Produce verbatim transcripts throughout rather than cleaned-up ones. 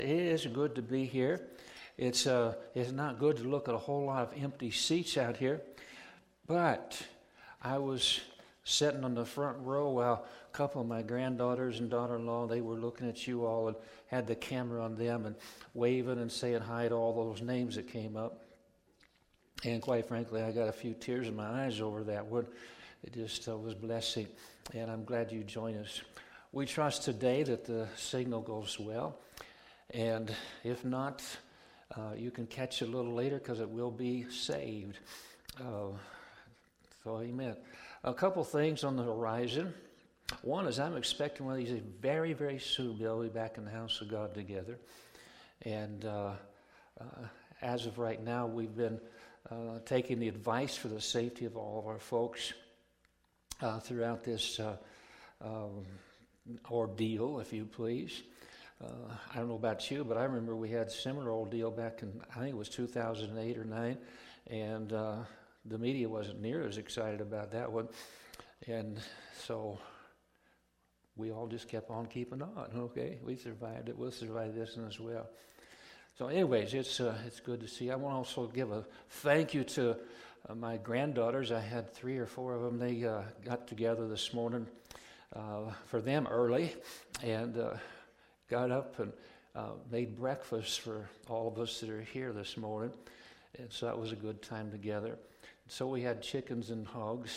It is good to be here. It's uh, it's not good to look at a whole lot of empty seats out here, but I was sitting on the front row while a couple of my granddaughters and daughter-in-law, they were looking at you all and had the camera on them and waving and saying hi to all those names that came up. And quite frankly, I got a few tears in my eyes over that one. It just uh, was blessing, and I'm glad you joined us. We trust today that the signal goes well, and if not, uh, you can catch it a little later because it will be saved. Uh, so amen. A couple things on the horizon. One is I'm expecting one of these very, very soon we'll be back in the house of God together. And uh, uh, as of right now, we've been uh, taking the advice for the safety of all of our folks uh, throughout this uh, um, ordeal, if you please. Uh, I don't know about you, but I remember we had a similar ordeal back in, I think it was two thousand eight or nine, and uh, the media wasn't near as excited about that one. And so we all just kept on keeping on, okay? We survived it. We'll survive this one as well. So anyways, it's uh, it's good to see. I want to also give a thank you to uh, my granddaughters. I had three or four of them. They uh, got together this morning uh, for them early and uh, got up and uh, made breakfast for all of us that are here this morning. And so that was a good time together. So we had chickens and hogs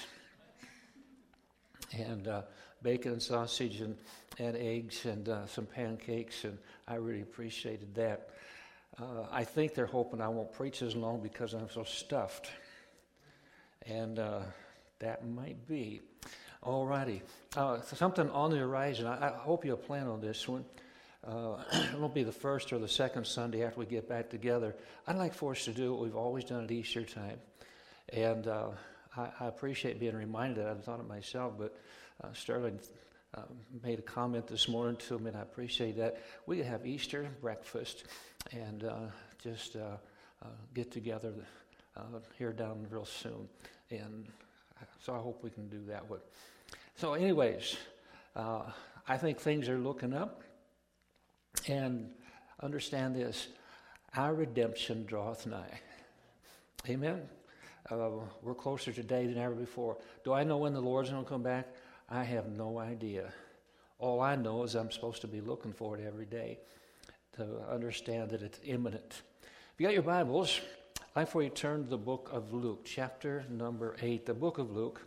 and uh, bacon and sausage and, and eggs and uh, some pancakes, and I really appreciated that. Uh, I think they're hoping I won't preach as long because I'm so stuffed. And uh, that might be. All righty. Uh, something on the horizon. I, I hope you'll plan on this one. Uh, it won't be the first or the second Sunday after we get back together. I'd like for us to do what we've always done at Easter time. And uh, I, I appreciate being reminded that. I've thought it myself, but uh, Sterling uh, made a comment this morning to me, and I appreciate that. We could have Easter breakfast and uh, just uh, uh, get together uh, here down real soon. And so I hope we can do that one. So anyways, uh, I think things are looking up. And understand this, our redemption draweth nigh. Amen? Uh, we're closer today than ever before. Do I know when the Lord's going to come back? I have no idea. All I know is I'm supposed to be looking for it every day to understand that it's imminent. If you got your Bibles, I'd like for you to turn to the book of Luke, chapter number eight. The book of Luke.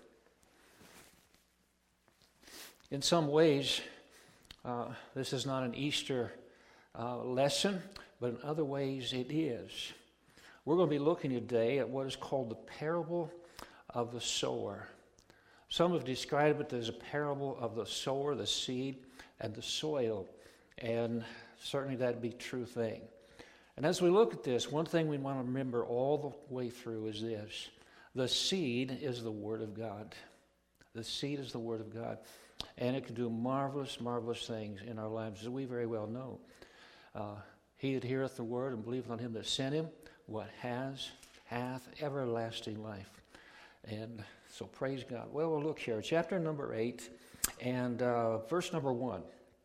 In some ways, uh, this is not an Easter uh, lesson, but in other ways it is. We're going to be looking today at what is called the parable of the sower. Some have described it as a parable of the sower, the seed, and the soil. And certainly that'd be a true thing. And as we look at this, one thing we want to remember all the way through is this. The seed is the Word of God. The seed is the Word of God. And it can do marvelous, marvelous things in our lives, as we very well know. Uh, he that heareth the Word and believeth on Him that sent Him, what has, hath everlasting life. And so praise God. Well, we'll look here. Chapter number eight and uh, verse number one.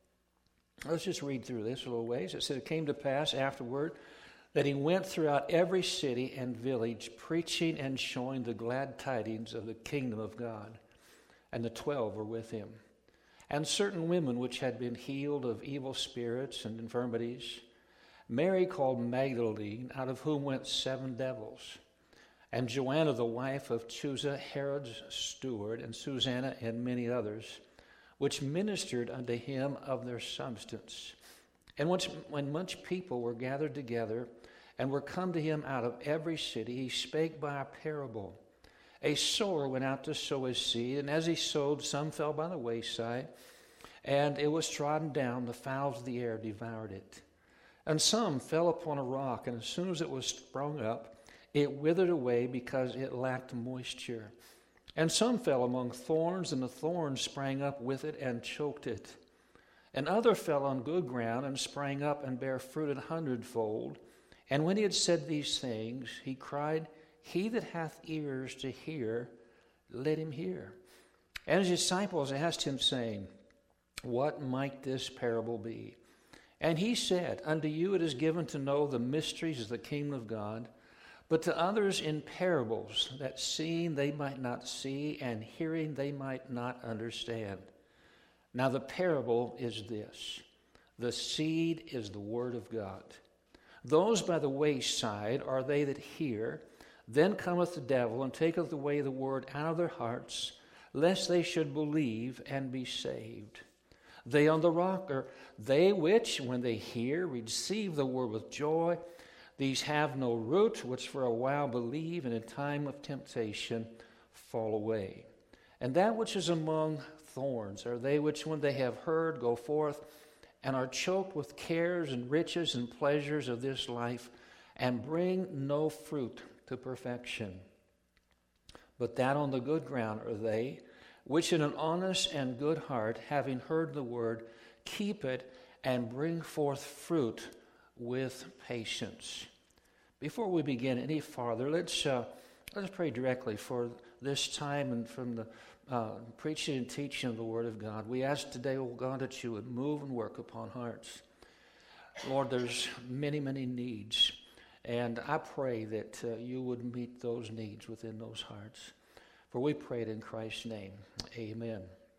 Let's just read through this a little ways. It said, it came to pass afterward that he went throughout every city and village, preaching and showing the glad tidings of the kingdom of God. And the twelve were with him. And certain women which had been healed of evil spirits and infirmities, Mary called Magdalene, out of whom went seven devils, and Joanna the wife of Chuza, Herod's steward, and Susanna, and many others, which ministered unto him of their substance. And once, when much people were gathered together, and were come to him out of every city, he spake by a parable. A sower went out to sow his seed, and as he sowed, some fell by the wayside, and it was trodden down, the fowls of the air devoured it. And some fell upon a rock, and as soon as it was sprung up, it withered away because it lacked moisture. And some fell among thorns, and the thorns sprang up with it and choked it. And other fell on good ground, and sprang up and bare fruit an hundredfold. And when he had said these things, he cried, He that hath ears to hear, let him hear. And his disciples asked him, saying, What might this parable be? And he said, Unto you it is given to know the mysteries of the kingdom of God, but to others in parables, that seeing they might not see, and hearing they might not understand. Now the parable is this. The seed is the word of God. Those by the wayside are they that hear. Then cometh the devil, and taketh away the word out of their hearts, lest they should believe and be saved. They on the rock are they which, when they hear, receive the word with joy. These have no root, which for a while believe, and in time of temptation fall away. And that which is among thorns are they which, when they have heard, go forth, and are choked with cares and riches and pleasures of this life, and bring no fruit to perfection. But that on the good ground are they, which in an honest and good heart, having heard the word, keep it, and bring forth fruit with patience. Before we begin any farther, let's uh, let's pray directly for this time and from the uh, preaching and teaching of the Word of God. We ask today, oh God, that you would move and work upon hearts. Lord, there's many, many needs, and I pray that uh, you would meet those needs within those hearts. For we pray it in Christ's name. Amen.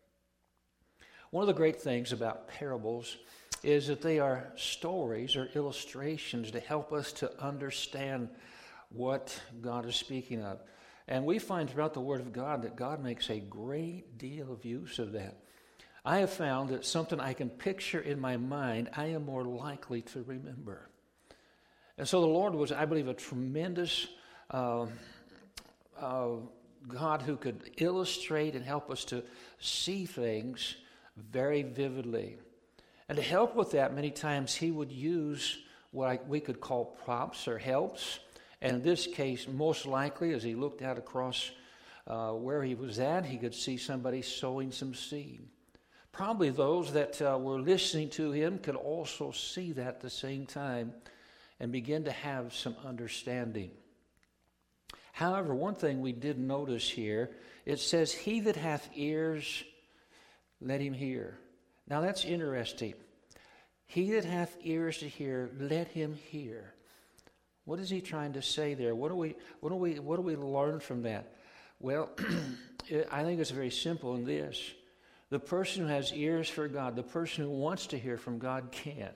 One of the great things about parables is that they are stories or illustrations to help us to understand what God is speaking of. And we find throughout the Word of God that God makes a great deal of use of that. I have found that something I can picture in my mind, I am more likely to remember. And so the Lord was, I believe, a tremendous uh, uh, God who could illustrate and help us to see things very vividly. And to help with that, many times he would use what we could call props or helps. And in this case, most likely, as he looked out across uh, where he was at, he could see somebody sowing some seed. Probably those that uh, were listening to him could also see that at the same time and begin to have some understanding. However, one thing we did notice here, it says, he that hath ears, let him hear. Now that's interesting. He that hath ears to hear, let him hear. What is he trying to say there? What do we, what do we, what do we learn from that? Well, I think it's very simple in this. The person who has ears for God, the person who wants to hear from God can.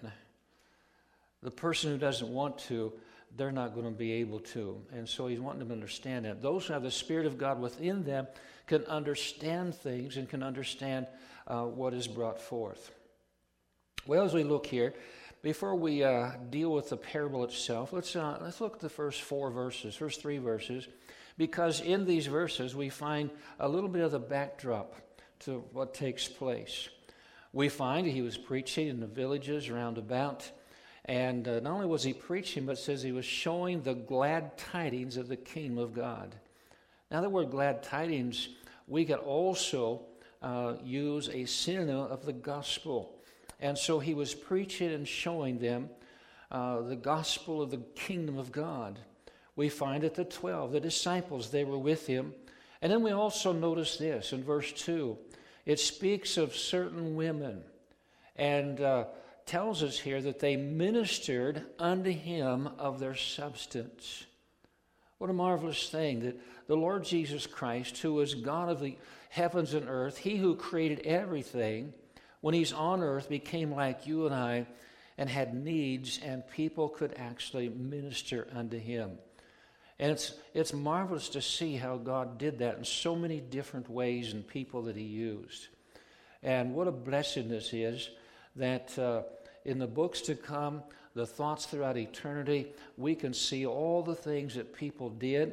The person who doesn't want to, they're not going to be able to. And so he's wanting them to understand that. Those who have the Spirit of God within them can understand things and can understand uh, what is brought forth. Well, as we look here, before we uh, deal with the parable itself, let's uh, let's look at the first four verses, first three verses, because in these verses we find a little bit of the backdrop to what takes place. We find he was preaching in the villages round about, and uh, not only was he preaching, but it says he was showing the glad tidings of the kingdom of God. Now, the word glad tidings, we could also uh, use a synonym of the gospel. And so he was preaching and showing them uh, the gospel of the kingdom of God. We find that the twelve, the disciples, they were with him. And then we also notice this in verse two. It speaks of certain women and uh, tells us here that they ministered unto him of their substance. What a marvelous thing that the Lord Jesus Christ, who is God of the heavens and earth, he who created everything, when he's on earth, became like you and I and had needs, and people could actually minister unto him. And it's it's marvelous to see how God did that in so many different ways and people that he used. And what a blessing this is that uh, in the books to come, the thoughts throughout eternity, we can see all the things that people did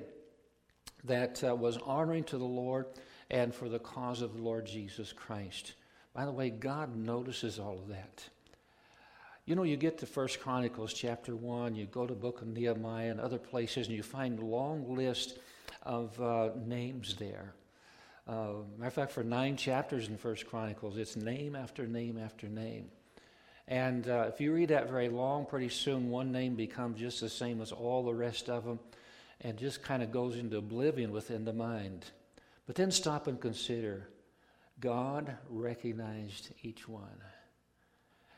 that uh, was honoring to the Lord and for the cause of the Lord Jesus Christ. By the way, God notices all of that. You know, you get to First Chronicles chapter one, you go to the book of Nehemiah and other places, and you find a long list of uh, names there. Uh, matter of fact, for nine chapters in First Chronicles, it's name after name after name. And uh, if you read that very long, pretty soon one name becomes just the same as all the rest of them and just kind of goes into oblivion within the mind. But then stop and consider. God recognized each one.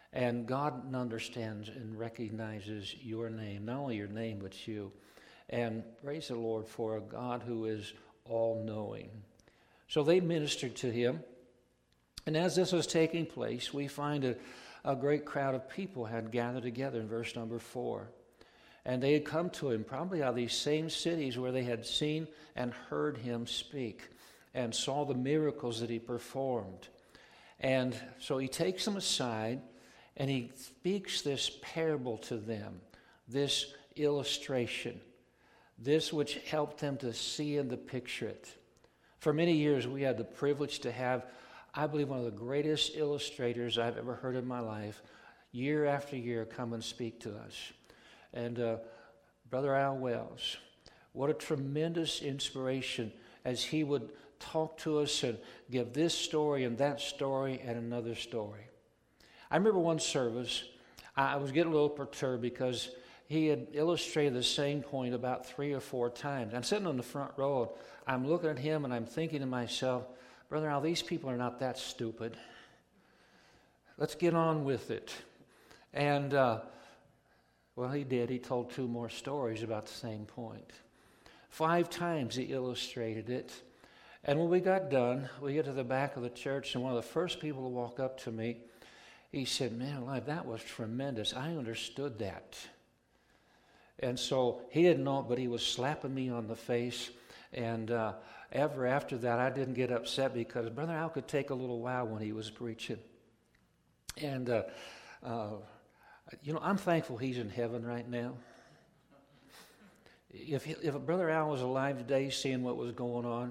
And God understands and recognizes your name, not only your name, but you. And praise the Lord for a God who is all-knowing. So they ministered to him. And as this was taking place, we find a, a great crowd of people had gathered together in verse number four. And they had come to him probably out of these same cities where they had seen and heard him speak and saw the miracles that he performed. And so he takes them aside and he speaks this parable to them, this illustration, this which helped them to see and to picture it. For many years we had the privilege to have, I believe, one of the greatest illustrators I've ever heard in my life, year after year, come and speak to us. And uh, Brother Al Wells, what a tremendous inspiration as he would talk to us and give this story and that story and another story. I remember one service, I was getting a little perturbed because he had illustrated the same point about three or four times. I'm sitting on the front row, and I'm looking at him and I'm thinking to myself, Brother Al, these people are not that stupid. Let's get on with it. And, uh, well, he did. He told two more stories about the same point. Five times he illustrated it. And when we got done, we get to the back of the church, and one of the first people to walk up to me, he said, man alive, that was tremendous. I understood that. And so he didn't know it, but he was slapping me on the face. And uh, ever after that, I didn't get upset because Brother Al could take a little while when he was preaching. And, uh, uh, you know, I'm thankful he's in heaven right now. If, he, if Brother Al was alive today seeing what was going on,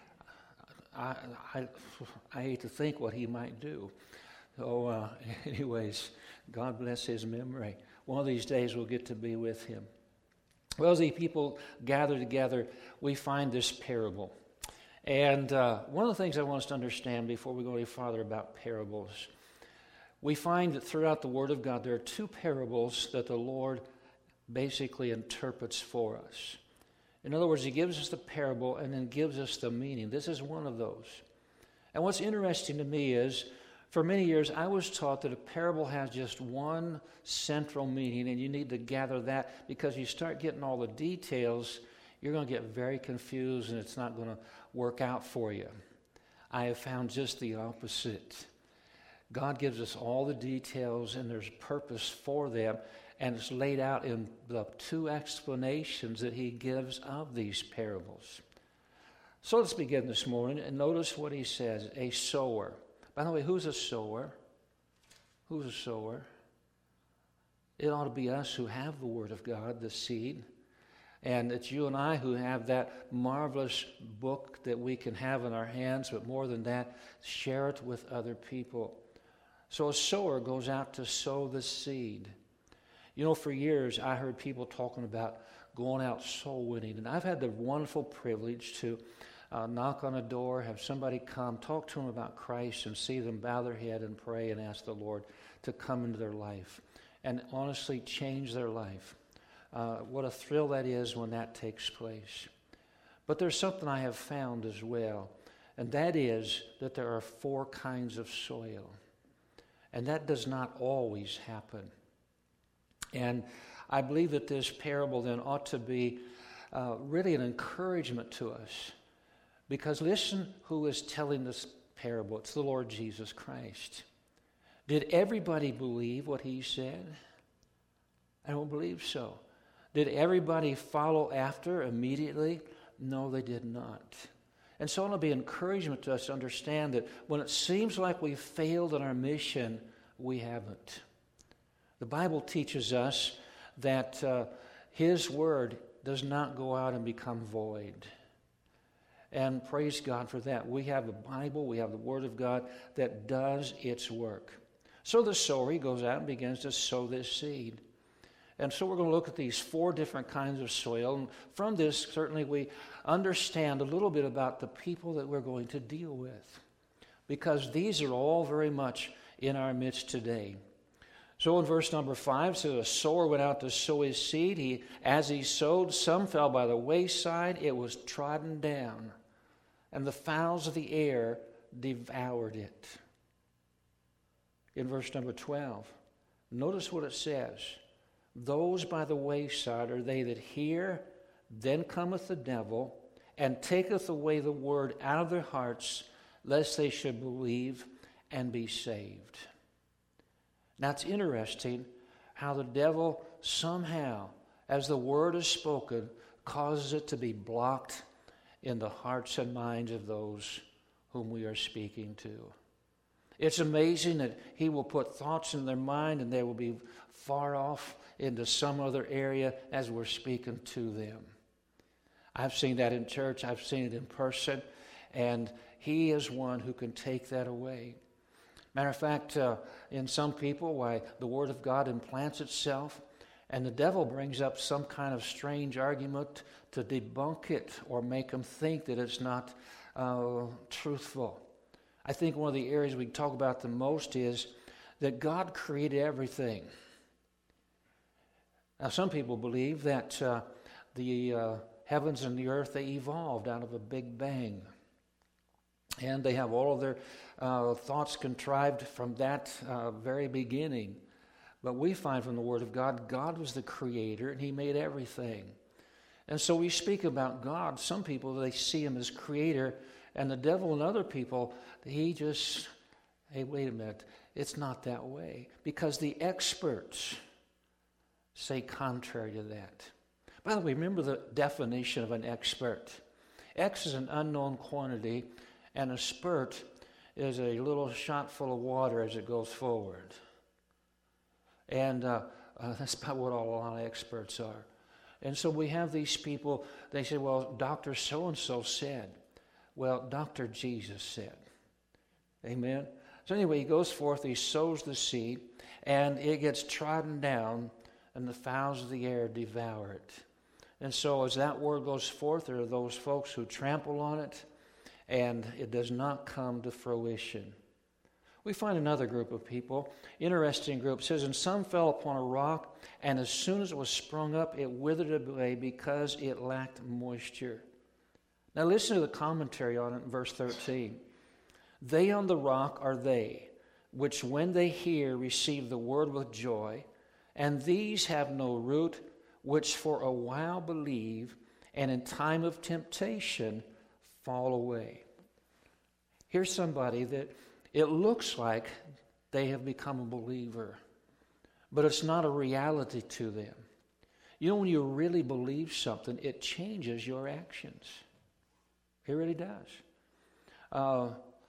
I, I, I hate to think what he might do. So uh, anyways, God bless his memory. One of these days we'll get to be with him. Well, as the people gather together, we find this parable. And uh, one of the things I want us to understand before we go any farther about parables, we find that throughout the Word of God there are two parables that the Lord basically interprets for us. In other words, he gives us the parable and then gives us the meaning. This is one of those. And what's interesting to me is, for many years, I was taught that a parable has just one central meaning, and you need to gather that, because you start getting all the details, you're going to get very confused, and it's not going to work out for you. I have found just the opposite. God gives us all the details, and there's purpose for them, and it's laid out in the two explanations that he gives of these parables. So let's begin this morning, and notice what he says, a sower. By the way, who's a sower? Who's a sower? It ought to be us who have the Word of God, the seed. And it's you and I who have that marvelous book that we can have in our hands, but more than that, share it with other people. So a sower goes out to sow the seed. You know, for years I heard people talking about going out soul winning, and I've had the wonderful privilege to Uh, knock on a door, have somebody come, talk to them about Christ, and see them bow their head and pray and ask the Lord to come into their life and honestly change their life. Uh, what a thrill that is when that takes place. But there's something I have found as well, and that is that there are four kinds of soil. And that does not always happen. And I believe that this parable then ought to be uh, really an encouragement to us. Because listen who is telling this parable. It's the Lord Jesus Christ. Did everybody believe what he said? I don't believe so. Did everybody follow after immediately? No, they did not. And so it'll be encouragement to us to understand that when it seems like we've failed in our mission, we haven't. The Bible teaches us that uh, his word does not go out and become void. And praise God for that. We have the Bible, we have the Word of God that does its work. So the sower, he goes out and begins to sow this seed. And so we're going to look at these four different kinds of soil. And from this, certainly we understand a little bit about the people that we're going to deal with. Because these are all very much in our midst today. So in verse number five, so a sower went out to sow his seed. He, as he sowed, some fell by the wayside. It was trodden down, and the fowls of the air devoured it. In verse number twelve, Notice what it says. Those by the wayside are they that hear, then cometh the devil, and taketh away the word out of their hearts, lest they should believe and be saved. Now it's interesting how the devil somehow, as the word is spoken, causes it to be blocked in the hearts and minds of those whom we are speaking to. It's amazing that he will put thoughts in their mind and they will be far off into some other area as we're speaking to them. I've seen that in church. I've seen it in person. And he is one who can take that away. Matter of fact, uh, in some people, why the Word of God implants itself, and the devil brings up some kind of strange argument to debunk it or make them think that it's not uh, truthful. I think one of the areas we talk about the most is that God created everything. Now, some people believe that uh, the uh, heavens and the earth, they evolved out of a big bang. And they have all of their uh, thoughts contrived from that uh, very beginning. But we find from the Word of God, God was the creator and He made everything. And so we speak about God. Some people, they see Him as creator, and the devil and other people, he just, hey, wait a minute, it's not that way. Because the experts say contrary to that. By the way, remember the definition of an expert. X is an unknown quantity, and a spurt is a little shot full of water as it goes forward. And uh, uh, that's about what all, a lot of experts are. And so we have these people, they say, well, Doctor so-and-so said. Well, Doctor Jesus said. Amen? So anyway, he goes forth, he sows the seed, and it gets trodden down, and the fowls of the air devour it. And so as that word goes forth, there are those folks who trample on it, and it does not come to fruition. We find another group of people, interesting group. It says, and some fell upon a rock, and as soon as it was sprung up, it withered away because it lacked moisture. Now listen to the commentary on it in verse thirteen. They on the rock are they, which when they hear receive the word with joy, and these have no root, which for a while believe, and in time of temptation fall away. Here's somebody that it looks like they have become a believer, but it's not a reality to them. You know, when you really believe something, it changes your actions. It really does. Uh,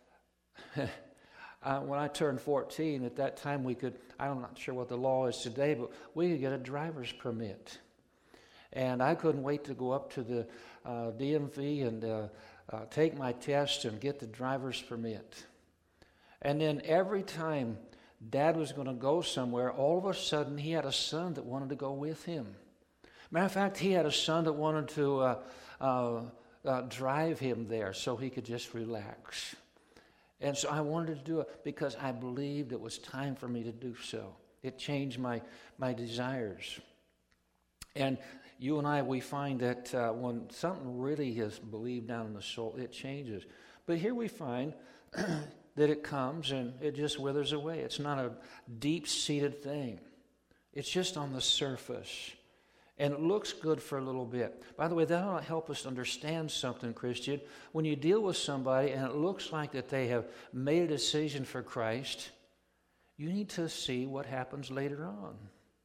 uh, when I turned fourteen, at that time we could, I'm not sure what the law is today, but we could get a driver's permit. And I couldn't wait to go up to the uh, D M V and uh, uh, take my test and get the driver's permit. And then every time Dad was going to go somewhere, all of a sudden he had a son that wanted to go with him. Matter of fact, he had a son that wanted to uh, uh, uh, drive him there so he could just relax. And so I wanted to do it because I believed it was time for me to do so. It changed my, my desires. And you and I, we find that uh, when something really is believed down in the soul, it changes. But here we find that it comes and it just withers away. It's not a deep-seated thing. It's just on the surface. And it looks good for a little bit. By the way, that ought to help us understand something, Christian. When you deal with somebody and it looks like that they have made a decision for Christ, you need to see what happens later on.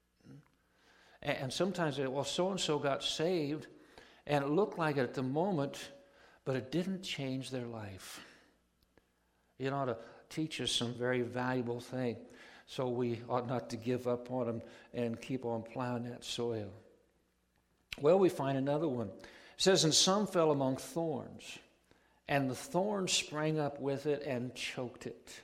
And sometimes, they, well, so-and-so got saved, and it looked like it at the moment, but it didn't change their life. It ought to teach us some very valuable thing, so we ought not to give up on them and keep on plowing that soil. Well, we find another one. It says, and some fell among thorns, and the thorns sprang up with it and choked it.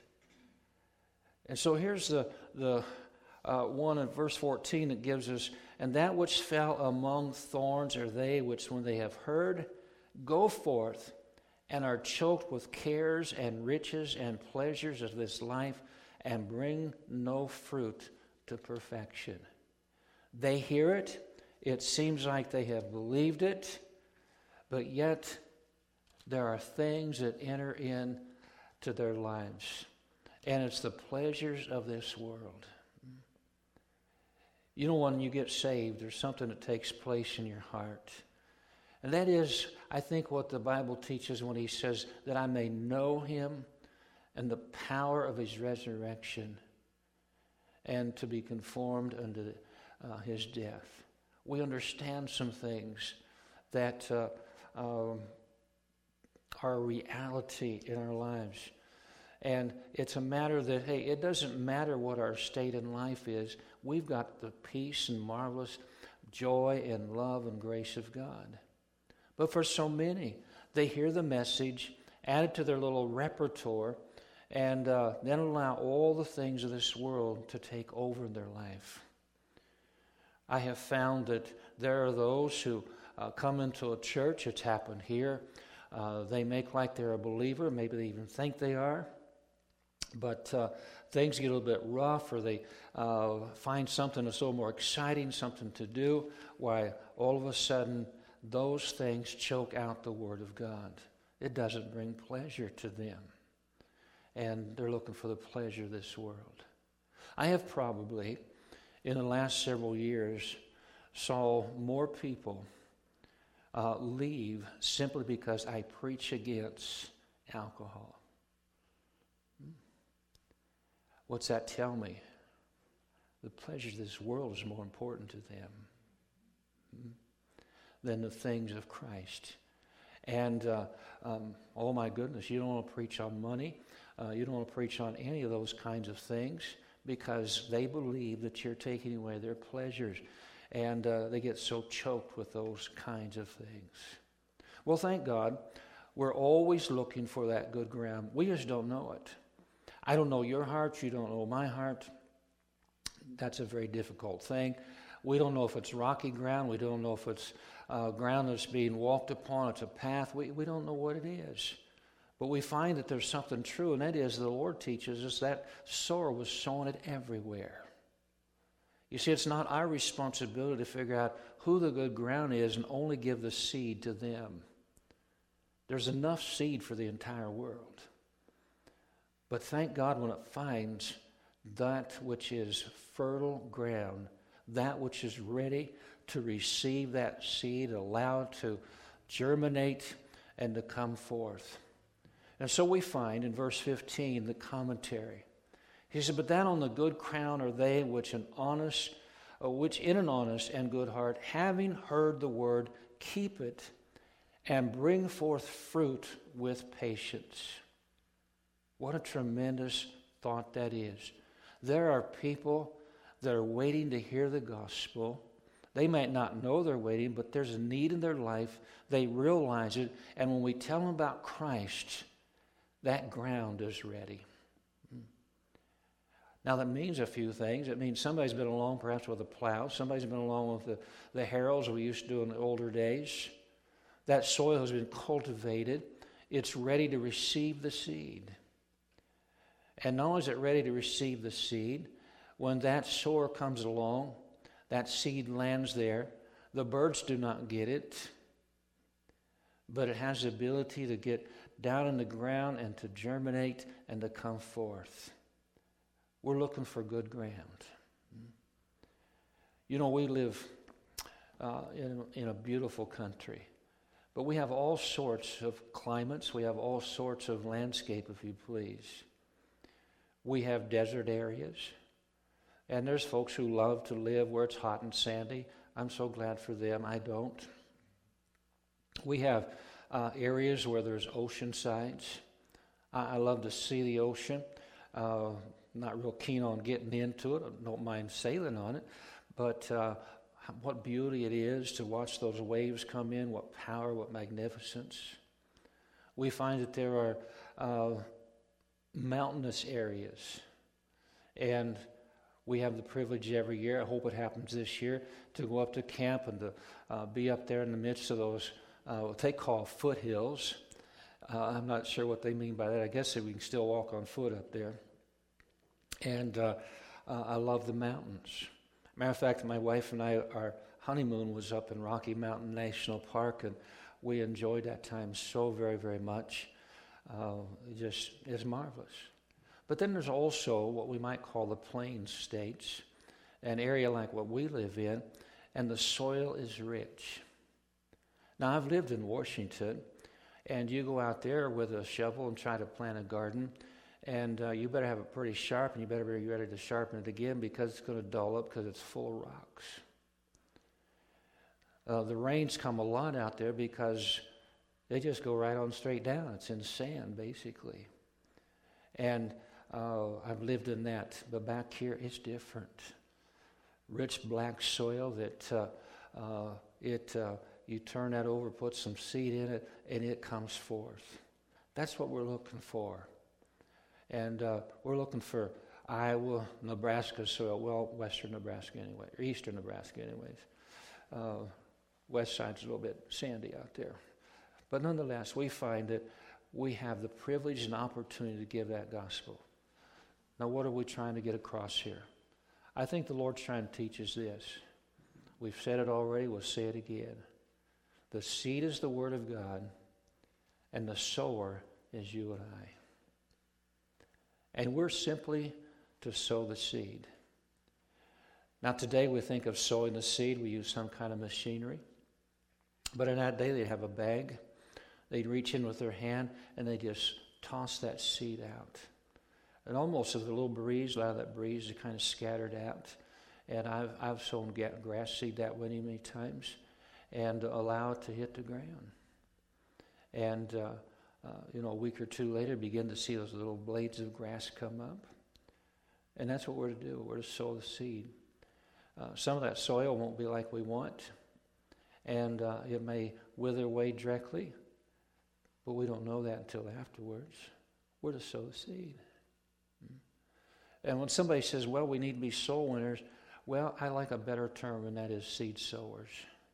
And so here's the, the uh, one in verse fourteen that gives us, and that which fell among thorns are they which, when they have heard, go forth and are choked with cares and riches and pleasures of this life, and bring no fruit to perfection. They hear it. It seems like they have believed it, but yet there are things that enter in to their lives, and it's the pleasures of this world. You know, when you get saved, there's something that takes place in your heart. And that is, I think, what the Bible teaches when he says that I may know him and the power of his resurrection and to be conformed unto uh, his death. We understand some things that uh, um, are a reality in our lives. And it's a matter that, hey, it doesn't matter what our state in life is. We've got the peace and marvelous joy and love and grace of God. But for so many, they hear the message, add it to their little repertoire, and uh, then allow all the things of this world to take over in their life. I have found that there are those who uh, come into a church. It's happened here. Uh, they make like they're a believer. Maybe they even think they are. But uh, things get a little bit rough, or they uh, find something that's a little more exciting, something to do, why all of a sudden those things choke out the Word of God. It doesn't bring pleasure to them. And they're looking for the pleasure of this world. I have probably, in the last several years, saw more people uh, leave simply because I preach against alcohol. What's that tell me? The pleasures of this world is more important to them than the things of Christ. And, uh, um, oh my goodness, you don't want to preach on money. Uh, you don't want to preach on any of those kinds of things because they believe that you're taking away their pleasures. And uh, they get so choked with those kinds of things. Well, thank God, we're always looking for that good ground. We just don't know it. I don't know your heart. You don't know my heart. That's a very difficult thing. We don't know if it's rocky ground. We don't know if it's uh, ground that's being walked upon. It's a path. We, we don't know what it is. But we find that there's something true, and that is the Lord teaches us that sower was sowing it everywhere. You see, it's not our responsibility to figure out who the good ground is and only give the seed to them. There's enough seed for the entire world. But thank God when it finds that which is fertile ground, that which is ready to receive that seed, allow it to germinate and to come forth. And so we find in verse fifteen, the commentary. He said, but that on the good crown are they which an honest, uh, which in an honest and good heart, having heard the word, keep it and bring forth fruit with patience. What a tremendous thought that is. There are people that are waiting to hear the gospel. They might not know they're waiting, but there's a need in their life. They realize it. And when we tell them about Christ, that ground is ready. Now, that means a few things. It means somebody's been along perhaps with a plow. Somebody's been along with the, the harrows we used to do in the older days. That soil has been cultivated. It's ready to receive the seed. And not only is it ready to receive the seed, when that sower comes along, that seed lands there. The birds do not get it, but it has the ability to get down in the ground and to germinate and to come forth. We're looking for good ground. You know, we live uh, in, in a beautiful country, but we have all sorts of climates. We have all sorts of landscape, if you please. We have desert areas, and there's folks who love to live where it's hot and sandy. I'm so glad for them. I don't. We have uh, areas where there's ocean sides. I, I love to see the ocean. Uh, not real keen on getting into it. I don't mind sailing on it. But uh, what beauty it is to watch those waves come in, what power, what magnificence. We find that there are uh, mountainous areas. And we have the privilege every year, I hope it happens this year, to go up to camp and to uh, be up there in the midst of those, uh, what they call foothills. Uh, I'm not sure what they mean by that. I guess that we can still walk on foot up there. And uh, uh, I love the mountains. Matter of fact, my wife and I, our honeymoon was up in Rocky Mountain National Park, and we enjoyed that time so very, very much. Uh, it just is marvelous. But then there's also what we might call the plains states. an area like what we live in, and the soil is rich. Now, I've lived in Washington, and you go out there with a shovel and try to plant a garden, and uh, you better have it pretty sharp, and you better be ready to sharpen it again because it's going to dull up because it's full of rocks. Uh, the rains come a lot out there because they just go right on straight down. It's in sand, basically. And uh, I've lived in that, but back here it's different. Rich black soil that uh, uh, it uh, you turn that over, put some seed in it, and it comes forth. That's what we're looking for. And uh, we're looking for Iowa, Nebraska soil, well, western Nebraska anyway, or eastern Nebraska anyways. Uh, west side's a little bit sandy out there. But nonetheless, we find that we have the privilege and opportunity to give that gospel. Now, what are we trying to get across here? I think the Lord's trying to teach us this. We've said it already, we'll say it again. The seed is the word of God, and the sower is you and I. And we're simply to sow the seed. Now, today we think of sowing the seed, we use some kind of machinery. But in that day, they'd have a bag. They'd reach in with their hand, and they just toss that seed out. And almost with a little breeze, a lot of that breeze is kind of scattered out. And I've, I've sown grass seed that way many times and allow it to hit the ground. And, uh, uh, you know, a week or two later, begin to see those little blades of grass come up. And that's what we're to do. We're to sow the seed. Uh, some of that soil won't be like we want, and uh, it may wither away directly, but we don't know that until afterwards. We're to sow the seed. And when somebody says, well, we need to be soul winners, well, I like a better term, and that is seed sowers.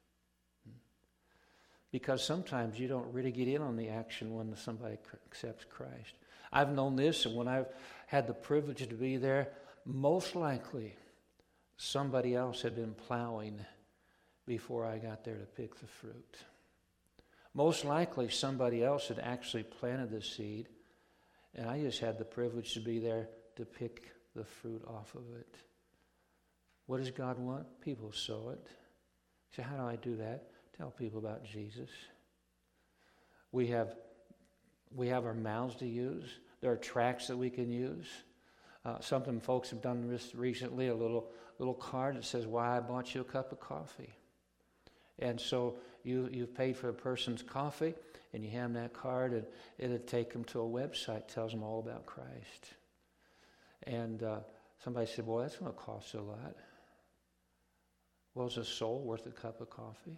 Because sometimes you don't really get in on the action when somebody accepts Christ. I've known this, and when I've had the privilege to be there, most likely somebody else had been plowing before I got there to pick the fruit. Most likely somebody else had actually planted the seed, and I just had the privilege to be there to pick the fruit off of it. What does God want? People sow it. So how do I do that? Tell people about Jesus. We have we have our mouths to use. There are tracts that we can use. Uh, something folks have done this recently, a little little card that says, why I bought you a cup of coffee. And so you, you've paid for a person's coffee, and you hand them that card, and it'll take them to a website that tells them all about Christ. And uh, somebody said, well, that's going to cost a lot. Well, is a soul worth a cup of coffee?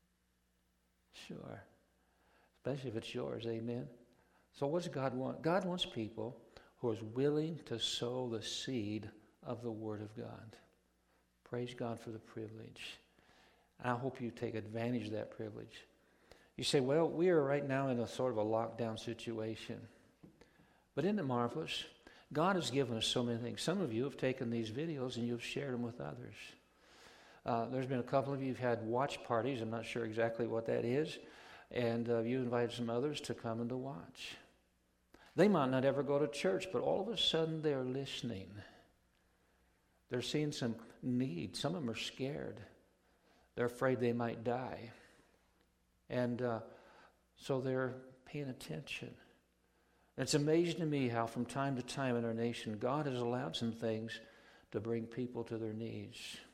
Sure. Especially if it's yours, amen? So what does God want? God wants people who are willing to sow the seed of the Word of God. Praise God for the privilege. I hope you take advantage of that privilege. You say, well, we are right now in a sort of a lockdown situation. But isn't it marvelous? God has given us so many things. Some of you have taken these videos and you've shared them with others. Uh, there's been a couple of you who've had watch parties. I'm not sure exactly what that is. And uh, you invited some others to come and to watch. They might not ever go to church, but all of a sudden they're listening. They're seeing some need. Some of them are scared. They're afraid they might die. And uh, so they're paying attention. And it's amazing to me how from time to time in our nation, God has allowed some things to bring people to their knees.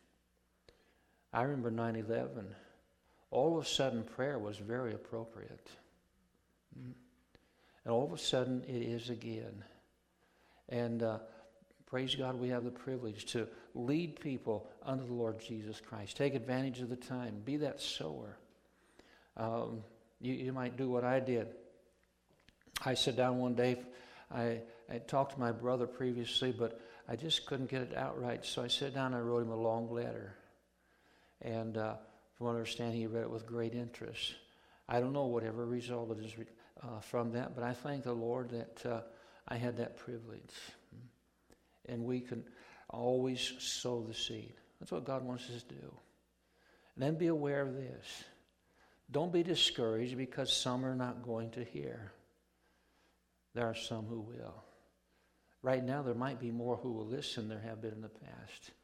I remember nine eleven. All of a sudden, prayer was very appropriate. And all of a sudden, it is again. And uh, praise God, we have the privilege to lead people unto the Lord Jesus Christ. Take advantage of the time. Be that sower. Um, you, you might do what I did. I sat down one day. I, I talked to my brother previously, but I just couldn't get it out right. So I sat down and I wrote him a long letter. And uh, from what I understand, he read it with great interest. I don't know whatever resulted is uh, from that, but I thank the Lord that uh, I had that privilege. And we can always sow the seed. That's what God wants us to do. And then be aware of this. Don't be discouraged because some are not going to hear. There are some who will. Right now, there might be more who will listen than there have been in the past.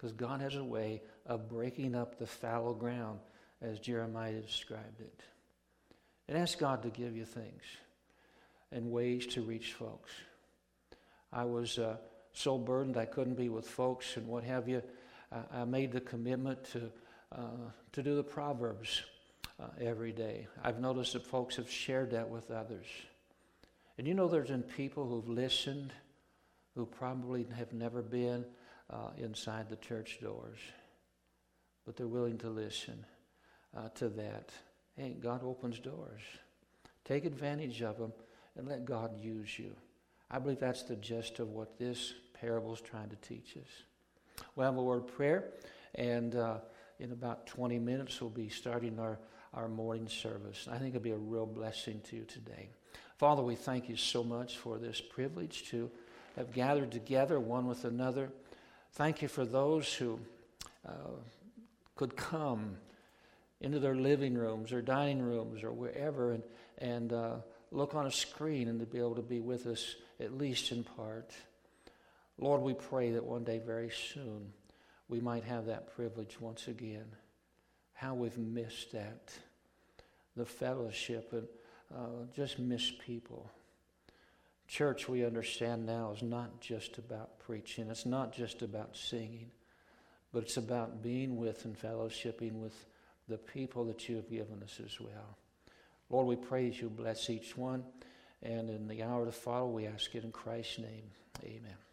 because God has a way of breaking up the fallow ground, as Jeremiah described it. And ask God to give you things and ways to reach folks. I was uh, so burdened I couldn't be with folks and what have you. I, I made the commitment to uh, to do the Proverbs uh, every day. I've noticed that folks have shared that with others. And you know, there's been people who've listened who probably have never been uh, inside the church doors, but they're willing to listen uh, to that. Hey, God opens doors. Take advantage of them and let God use you. I believe that's the gist of what this parable is trying to teach us. We'll have a word of prayer, and uh, in about twenty minutes we'll be starting our, our morning service. I think it'll be a real blessing to you today. Father, we thank you so much for this privilege to have gathered together one with another. Thank you for those who uh, could come into their living rooms or dining rooms or wherever and, and uh, look on a screen and to be able to be with us at least in part. Lord, we pray that one day very soon we might have that privilege once again. How we've missed that. The fellowship and uh, just miss people. Church, we understand now, is not just about preaching. It's not just about singing. But it's about being with and fellowshipping with the people that you have given us as well. Lord, we pray that you bless each one. And in the hour to follow, we ask it in Christ's name. Amen.